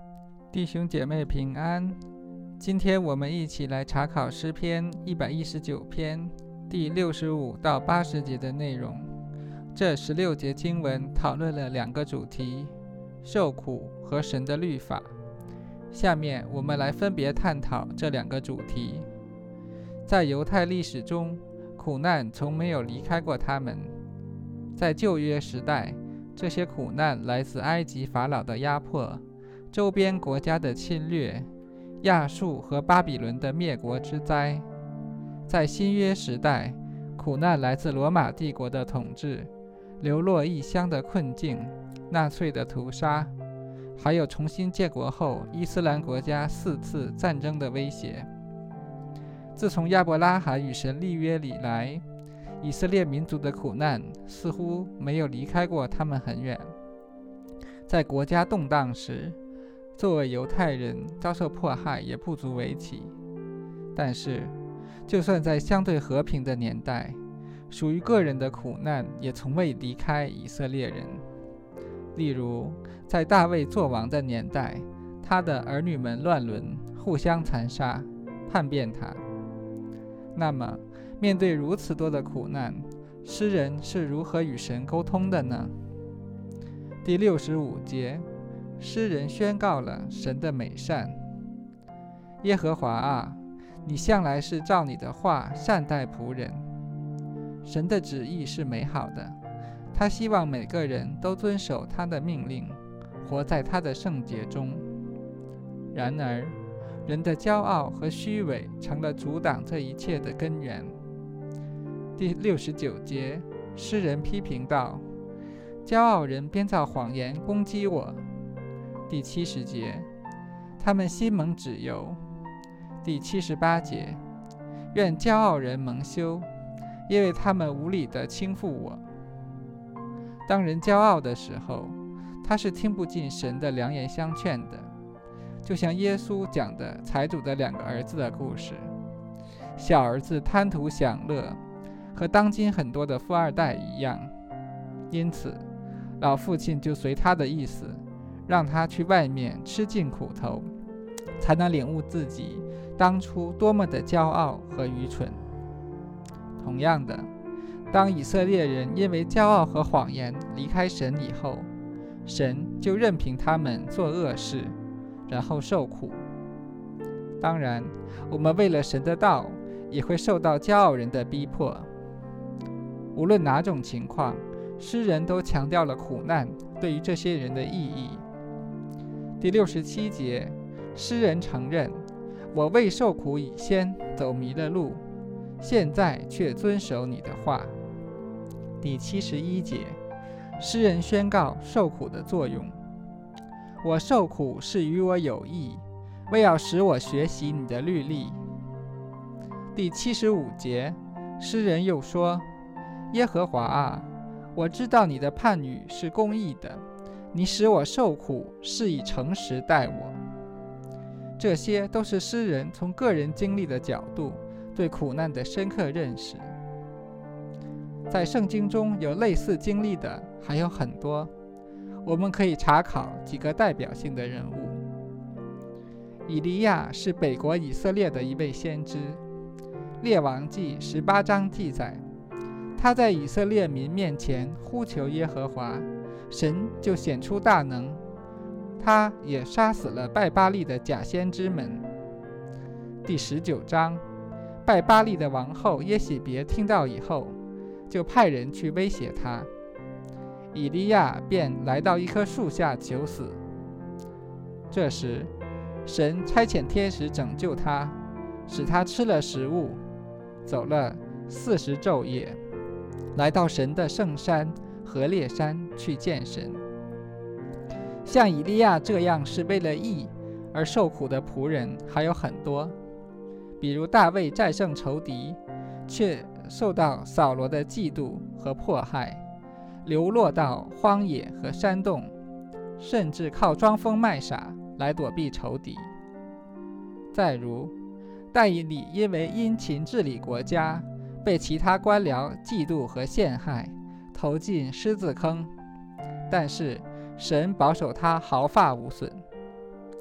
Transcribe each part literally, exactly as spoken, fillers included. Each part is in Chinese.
弟兄姐妹平安，今天我们一起来查考诗篇一百一十九篇第六十五到八十节的内容。这十六节经文讨论了两个主题：受苦和神的律法。下面我们来分别探讨这两个主题。在犹太历史中，苦难从没有离开过他们。在旧约时代，这些苦难来自埃及法老的压迫、周边国家的侵略、亚述和巴比伦的灭国之灾。在新约时代，苦难来自罗马帝国的统治、流落异乡的困境、纳粹的屠杀，还有重新建国后伊斯兰国家四次战争的威胁。自从亚伯拉罕与神立约以来，以色列民族的苦难似乎没有离开过他们很远。在国家动荡时，作为犹太人遭受迫害也不足为奇。但是就算在相对和平的年代，属于个人的苦难也从未离开以色列人。例如在大卫作王的年代，他的儿女们乱伦，互相残杀，叛变他。那么面对如此多的苦难，诗人是如何与神沟通的呢？第六十五节，诗人宣告了神的美善。耶和华啊，你向来是照你的话善待仆人。神的旨意是美好的，他希望每个人都遵守他的命令，活在他的圣洁中。然而人的骄傲和虚伪成了阻挡这一切的根源。第六十九节，诗人批评道：骄傲人编造谎言攻击我。第七十节，他们心蒙脂油。第七十八节，愿骄傲人蒙羞，因为他们无理地轻负我。当人骄傲的时候，他是听不进神的良言相劝的，就像耶稣讲的财主的两个儿子的故事。小儿子贪图享乐，和当今很多的富二代一样，因此老父亲就随他的意思，让他去外面吃尽苦头，才能领悟自己当初多么的骄傲和愚蠢。同样的，当以色列人因为骄傲和谎言离开神以后，神就任凭他们做恶事，然后受苦。当然，我们为了神的道，也会受到骄傲人的逼迫。无论哪种情况，诗人都强调了苦难对于这些人的意义。第六十七节，诗人承认：我为受苦以先走迷了路，现在却遵守你的话。第七十一节，诗人宣告受苦的作用：我受苦是与我有益，为要使我学习你的律例。第七十五节，诗人又说：耶和华啊，我知道你的判语是公义的，你使我受苦是以诚实待我。这些都是诗人从个人经历的角度对苦难的深刻认识。在圣经中有类似经历的还有很多，我们可以查考几个代表性的人物。以利亚是北国以色列的一位先知，列王记十八章记载，他在以色列民面前呼求耶和华，神就显出大能，他也杀死了拜巴力的假先知们。第十九章，拜巴力的王后耶洗别听到以后，就派人去威胁他，以利亚便来到一棵树下求死。这时神差遣天使拯救他，使他吃了食物，走了四十昼夜，来到神的圣山何烈山去见神。像以利亚这样是为了义而受苦的仆人还有很多，比如大卫战胜仇敌，却受到扫罗的嫉妒和迫害，流落到荒野和山洞，甚至靠装疯卖傻来躲避仇敌。再如但以理因为殷勤治理国家，被其他官僚嫉妒和陷害，投进狮子坑，但是神保守他毫发无损。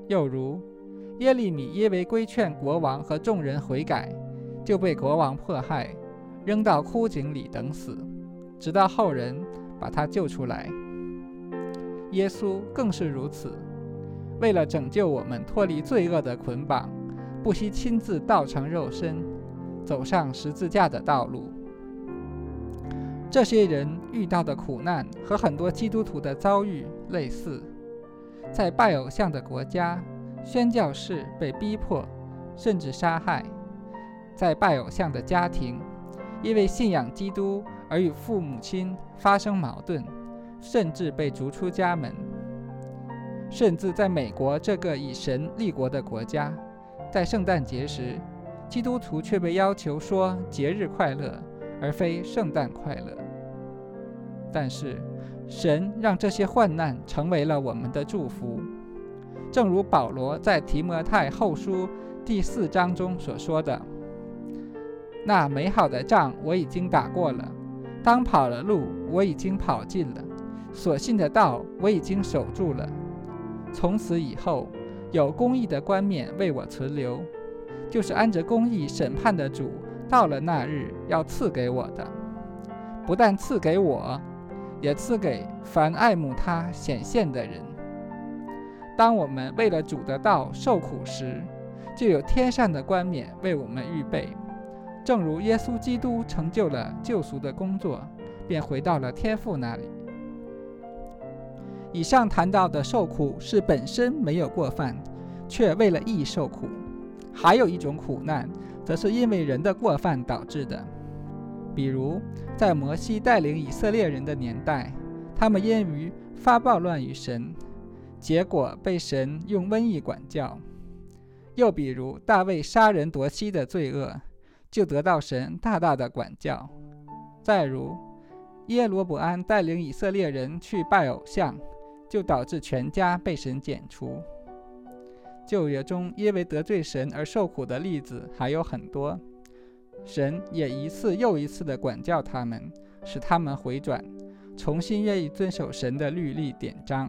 又如耶利米因为规劝国王和众人悔改，就被国王迫害，扔到枯井里等死，直到后人把他救出来。耶稣更是如此，为了拯救我们脱离罪恶的捆绑，不惜亲自道成肉身，走上十字架的道路。这些人遇到的苦难和很多基督徒的遭遇类似，在拜偶像的国家，宣教士被逼迫甚至杀害；在拜偶像的家庭，因为信仰基督而与父母亲发生矛盾，甚至被逐出家门。甚至在美国这个以神立国的国家，在圣诞节时，基督徒却被要求说节日快乐，而非圣诞快乐。但是神让这些患难成为了我们的祝福，正如保罗在提摩太后书第四章中所说的：那美好的仗我已经打过了，当跑的路我已经跑尽了，所信的道我已经守住了。从此以后，有公义的冠冕为我存留，就是按着公义审判的主到了那日要赐给我的，不但赐给我，也赐给凡爱慕他显现的人。当我们为了主的道受苦时，就有天上的冠冕为我们预备，正如耶稣基督成就了救赎的工作，便回到了天父那里。以上谈到的受苦是本身没有过犯，却为了义受苦。还有一种苦难，则是因为人的过犯导致的。比如在摩西带领以色列人的年代，他们因于发暴乱于神，结果被神用瘟疫管教。又比如大卫杀人夺妻的罪恶，就得到神大大的管教。再如耶罗伯安带领以色列人去拜偶像，就导致全家被神剪除。旧约中因为得罪神而受苦的例子还有很多，神也一次又一次地管教他们，使他们回转，重新愿意遵守神的律例典章。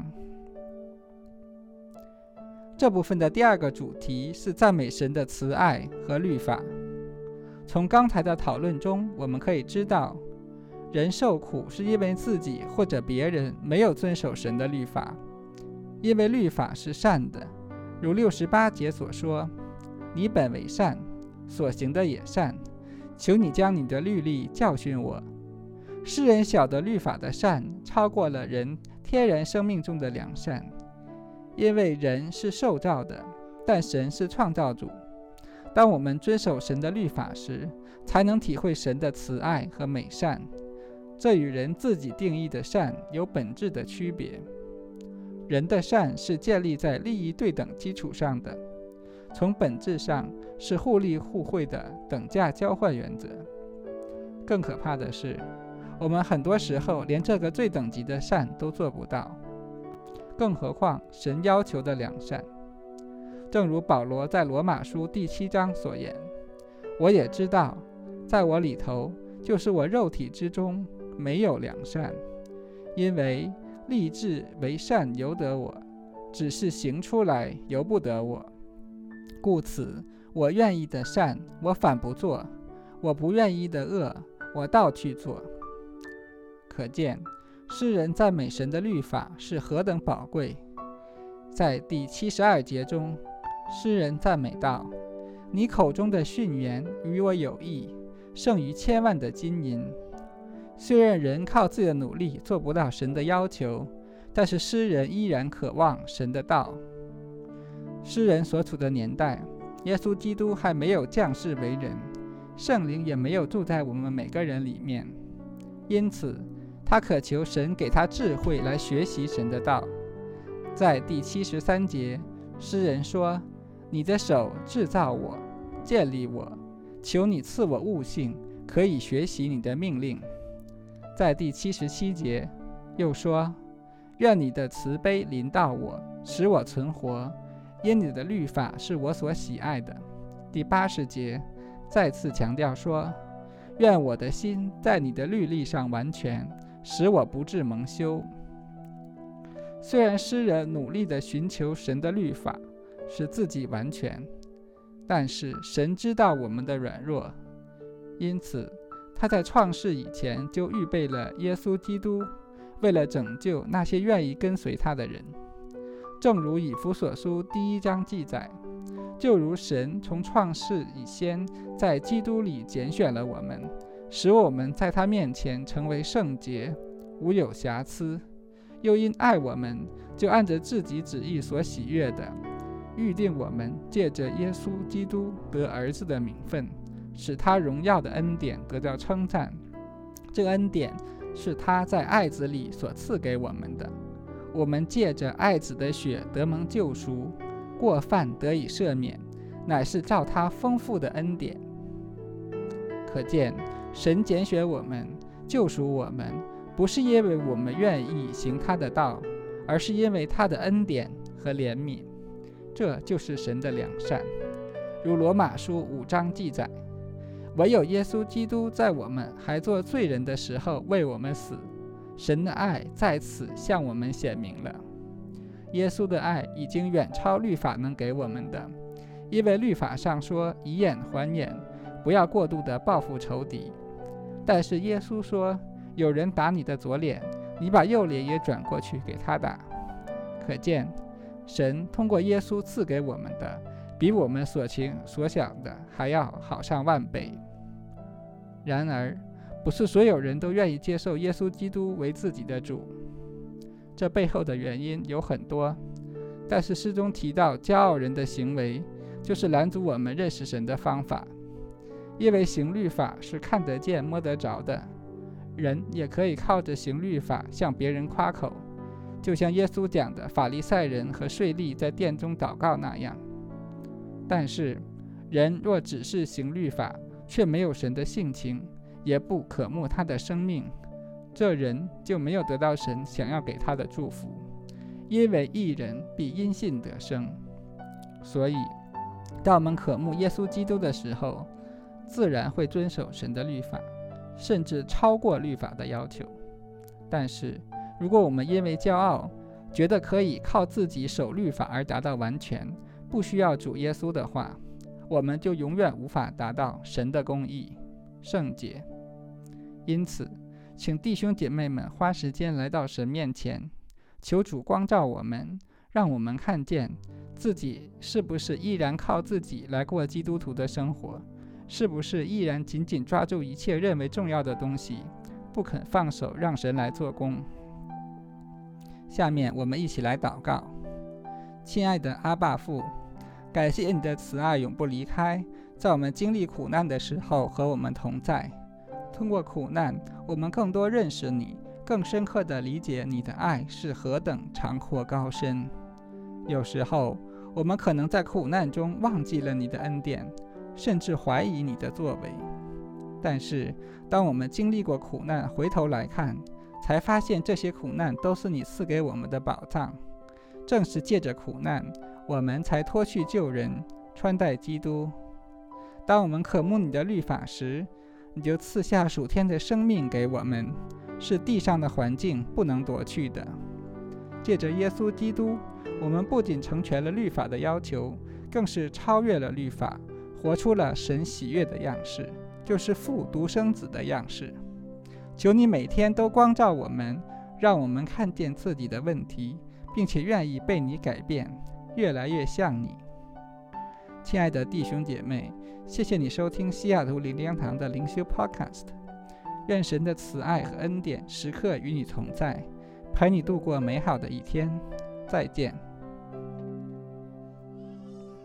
这部分的第二个主题是赞美神的慈爱和律法。从刚才的讨论中，我们可以知道，人受苦是因为自己或者别人没有遵守神的律法，因为律法是善的，如六十八节所说：你本为善，所行的也善，求你将你的律例教训我。世人晓得律法的善超过了人天然生命中的良善，因为人是受造的，但神是创造主。当我们遵守神的律法时，才能体会神的慈爱和美善，这与人自己定义的善有本质的区别。人的善是建立在利益对等基础上的，从本质上是互利互惠的等价交换原则。更可怕的是，我们很多时候连这个最等级的善都做不到，更何况神要求的良善。正如保罗在罗马书第七章所言：我也知道，在我里头，就是我肉体之中没有良善，因为立志为善由得我，只是行出来由不得我。故此，我愿意的善我反不做，我不愿意的恶我倒去做。可见诗人赞美神的律法是何等宝贵。在第七十二节中，诗人赞美道：你口中的训言与我有益，胜于千万的金银。虽然人靠自己的努力做不到神的要求，但是诗人依然渴望神的道。诗人所处的年代，耶稣基督还没有降世为人，圣灵也没有住在我们每个人里面，因此他渴求神给他智慧来学习神的道。在第七十三节，诗人说：你的手制造我，建立我，求你赐我悟性，可以学习你的命令。在第七十七节又说：愿你的慈悲临到我，使我存活，因你的律法是我所喜爱的。第八十节再次强调说：愿我的心在你的律例上完全，使我不致蒙羞。虽然诗人努力地寻求神的律法， 使自己完全。但是神知道我们的软弱，因此他在创世以前就预备了耶稣基督，为了拯救那些愿意跟随他的人。正如以弗所书第一章记载，就如神从创世以先在基督里拣选了我们，使我们在他面前成为圣洁，无有瑕疵，又因爱我们，就按着自己旨意所喜悦的，预定我们借着耶稣基督得儿子的名分，使他荣耀的恩典得到称赞。这恩典是他在爱子里所赐给我们的，我们借着爱子的血得蒙救赎，过犯得以赦免，乃是照他丰富的恩典。可见神拣选我们，救赎我们，不是因为我们愿意行他的道，而是因为他的恩典和怜悯。这就是神的良善。如罗马书五章记载，唯有耶稣基督在我们还做罪人的时候为我们死，神的爱在此向我们显明了。耶稣的爱已经远超律法能给我们的，因为律法上说以眼还眼，不要过度的报复仇敌。但是耶稣说，有人打你的左脸，你把右脸也转过去给他打。可见神通过耶稣赐给我们的，比我们所情所想的还要好上万倍。然而不是所有人都愿意接受耶稣基督为自己的主，这背后的原因有很多，但是诗中提到骄傲人的行为，就是拦阻我们认识神的方法。因为行律法是看得见摸得着的，人也可以靠着行律法向别人夸口，就像耶稣讲的法利赛人和税吏在殿中祷告那样。但是人若只是行律法，却没有神的性情，也不渴慕他的生命，这人就没有得到神想要给他的祝福。因为义人必因信得生。所以当我们渴慕耶稣基督的时候，自然会遵守神的律法，甚至超过律法的要求。但是如果我们因为骄傲，觉得可以靠自己守律法而达到完全，不需要主耶稣的话，我们就永远无法达到神的公义、圣洁。因此请弟兄姐妹们花时间来到神面前，求主光照我们，让我们看见自己是不是依然靠自己来过基督徒的生活，是不是依然紧紧抓住一切认为重要的东西，不肯放手让神来做工。下面我们一起来祷告。亲爱的阿爸父，感谢你的慈爱永不离开，在我们经历苦难的时候和我们同在。通过苦难，我们更多认识你，更深刻地理解你的爱是何等长阔高深。有时候我们可能在苦难中忘记了你的恩典，甚至怀疑你的作为。但是当我们经历过苦难，回头来看，才发现这些苦难都是你赐给我们的宝藏。正是借着苦难，我们才脱去旧人，穿戴基督。当我们渴慕你的律法时，你就赐下属天的生命给我们，是地上的环境不能夺去的。借着耶稣基督，我们不仅成全了律法的要求，更是超越了律法，活出了神喜悦的样式，就是父独生子的样式。求你每天都光照我们，让我们看见自己的问题，并且愿意被你改变，越来越像你。亲爱的弟兄姐妹，谢谢你收听西雅图灵粮堂的灵修 Podcast。 愿神的慈爱和恩典时刻与你同在，陪你度过美好的一天。再见。